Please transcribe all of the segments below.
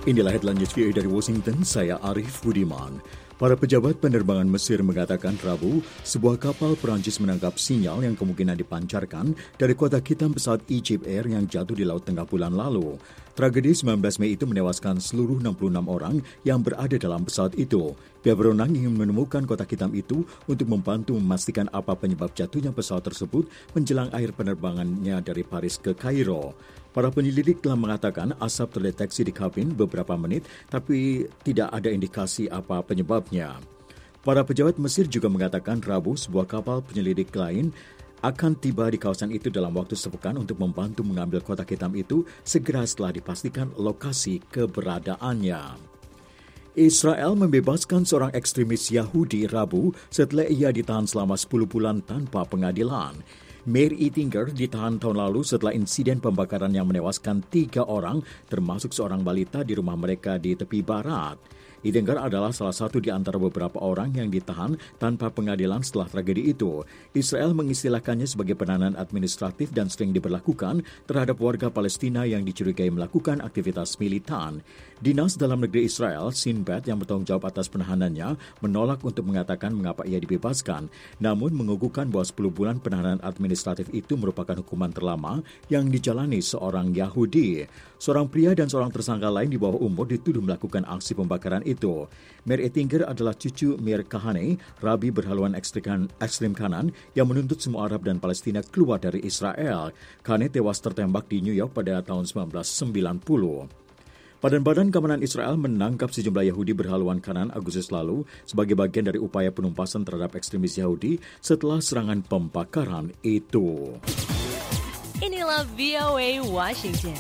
Inilah headline news VOA dari Washington, saya Arif Budiman. Para pejabat penerbangan Mesir mengatakan Rabu, sebuah kapal Perancis menangkap sinyal yang kemungkinan dipancarkan dari kotak hitam pesawat Egypt Air yang jatuh di Laut Tengah bulan lalu. Tragedi 19 Mei itu menewaskan seluruh 66 orang yang berada dalam pesawat itu. Pihak berwenang ingin menemukan kotak hitam itu untuk membantu memastikan apa penyebab jatuhnya pesawat tersebut menjelang akhir penerbangannya dari Paris ke Kairo. Para penyelidik telah mengatakan asap terdeteksi di kabin beberapa menit, tapi tidak ada indikasi apa penyebabnya. Para pejabat Mesir juga mengatakan Rabu sebuah kapal penyelidik lain akan tiba di kawasan itu dalam waktu sepekan untuk membantu mengambil kotak hitam itu segera setelah dipastikan lokasi keberadaannya. Israel membebaskan seorang ekstremis Yahudi Rabu setelah ia ditahan selama 10 bulan tanpa pengadilan. Meir Itinger ditahan tahun lalu setelah insiden pembakaran yang menewaskan 3 orang, termasuk seorang balita di rumah mereka di tepi barat. Itinger adalah salah satu di antara beberapa orang yang ditahan tanpa pengadilan setelah tragedi itu. Israel mengistilahkannya sebagai penahanan administratif dan sering diberlakukan terhadap warga Palestina yang dicurigai melakukan aktivitas militan. Dinas Dalam Negeri Israel, Shin Bet, yang bertanggung jawab atas penahanannya, menolak untuk mengatakan mengapa ia dibebaskan, namun mengukuhkan bahwa 10 bulan penahanan administratif itu merupakan hukuman terlama yang dijalani seorang Yahudi. Seorang pria dan seorang tersangka lain di bawah umur dituduh melakukan aksi pembakaran itu. Meir Itinger adalah cucu Meir Kahane, rabi berhaluan ekstrem kanan yang menuntut semua Arab dan Palestina keluar dari Israel. Kahane tewas tertembak di New York pada tahun 1990. Badan Keamanan Israel menangkap sejumlah Yahudi berhaluan kanan Agustus lalu sebagai bagian dari upaya penumpasan terhadap ekstremis Yahudi setelah serangan pembakaran itu. Inilah VOA Washington.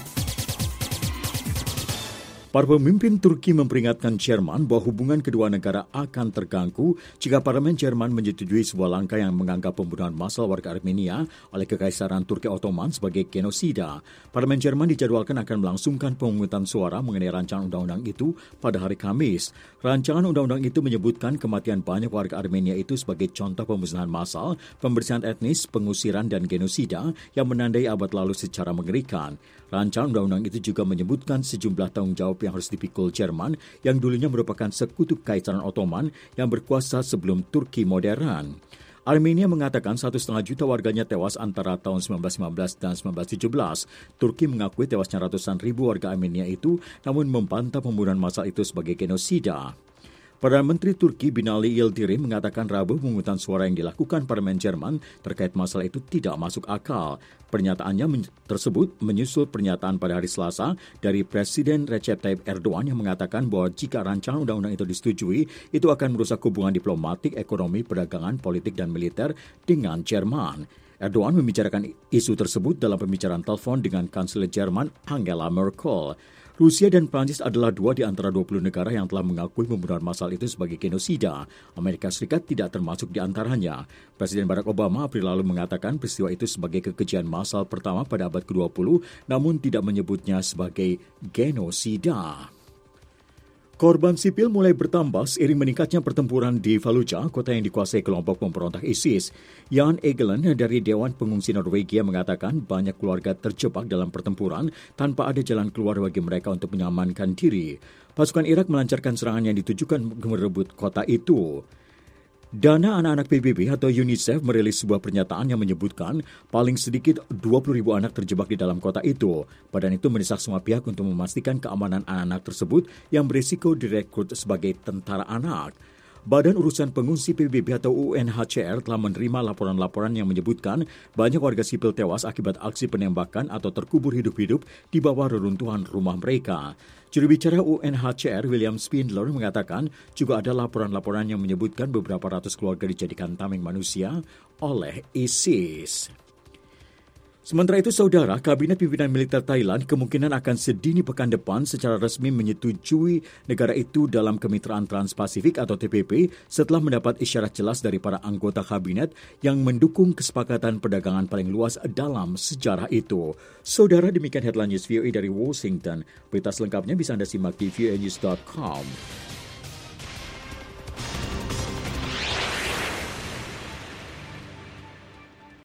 Para pemimpin Turki memperingatkan Jerman bahwa hubungan kedua negara akan terganggu jika parlemen Jerman menyetujui sebuah langkah yang menganggap pembunuhan massal warga Armenia oleh Kekaisaran Turki Ottoman sebagai genosida. Parlemen Jerman dijadwalkan akan melangsungkan pemungutan suara mengenai rancangan undang-undang itu pada hari Kamis. Rancangan undang-undang itu menyebutkan kematian banyak warga Armenia itu sebagai contoh pembunuhan massal, pembersihan etnis, pengusiran, dan genosida yang menandai abad lalu secara mengerikan. Rancangan undang-undang itu juga menyebutkan sejumlah tanggung jawab yang harus dipikul Jerman yang dulunya merupakan sekutu Kekaisaran Ottoman yang berkuasa sebelum Turki modern. Armenia mengatakan 1,5 juta warganya tewas antara tahun 1915 dan 1917. Turki mengakui tewasnya ratusan ribu warga Armenia itu, namun membantah pembunuhan massal itu sebagai genosida. Perdana Menteri Turki Binali Yildirim mengatakan Rabu pemungutan suara yang dilakukan parlemen Jerman terkait masalah itu tidak masuk akal. Pernyataannya tersebut menyusul pernyataan pada hari Selasa dari Presiden Recep Tayyip Erdogan yang mengatakan bahwa jika rancangan undang-undang itu disetujui, itu akan merusak hubungan diplomatik, ekonomi, perdagangan, politik, dan militer dengan Jerman. Erdogan membicarakan isu tersebut dalam pembicaraan telepon dengan Kanselir Jerman Angela Merkel. Rusia dan Prancis adalah 2 di antara 20 negara yang telah mengakui pembunuhan massal itu sebagai genosida. Amerika Serikat tidak termasuk di antaranya. Presiden Barack Obama April lalu mengatakan peristiwa itu sebagai kekejian massal pertama pada abad ke-20, namun tidak menyebutnya sebagai genosida. Korban sipil mulai bertambah seiring meningkatnya pertempuran di Fallujah, kota yang dikuasai kelompok pemberontak ISIS. Jan Egeland dari Dewan Pengungsi Norwegia mengatakan banyak keluarga terjebak dalam pertempuran tanpa ada jalan keluar bagi mereka untuk mengamankan diri. Pasukan Irak melancarkan serangan yang ditujukan merebut kota itu. Dana Anak-anak PBB atau UNICEF merilis sebuah pernyataan yang menyebutkan paling sedikit 20.000 anak terjebak di dalam kota itu. Badan itu mendesak semua pihak untuk memastikan keamanan anak-anak tersebut yang berisiko direkrut sebagai tentara anak. Badan Urusan Pengungsi PBB atau UNHCR telah menerima laporan-laporan yang menyebutkan banyak warga sipil tewas akibat aksi penembakan atau terkubur hidup-hidup di bawah reruntuhan rumah mereka. Juru bicara UNHCR William Spindler mengatakan juga ada laporan-laporan yang menyebutkan beberapa ratus keluarga dijadikan tameng manusia oleh ISIS. Sementara itu, Saudara, Kabinet Pimpinan Militer Thailand kemungkinan akan sedini pekan depan secara resmi menyetujui negara itu dalam Kemitraan Trans-Pasifik atau TPP setelah mendapat isyarat jelas dari para anggota kabinet yang mendukung kesepakatan perdagangan paling luas dalam sejarah itu. Saudara, demikian headline news VOA dari Washington. Berita selengkapnya bisa Anda simak di voanews.com.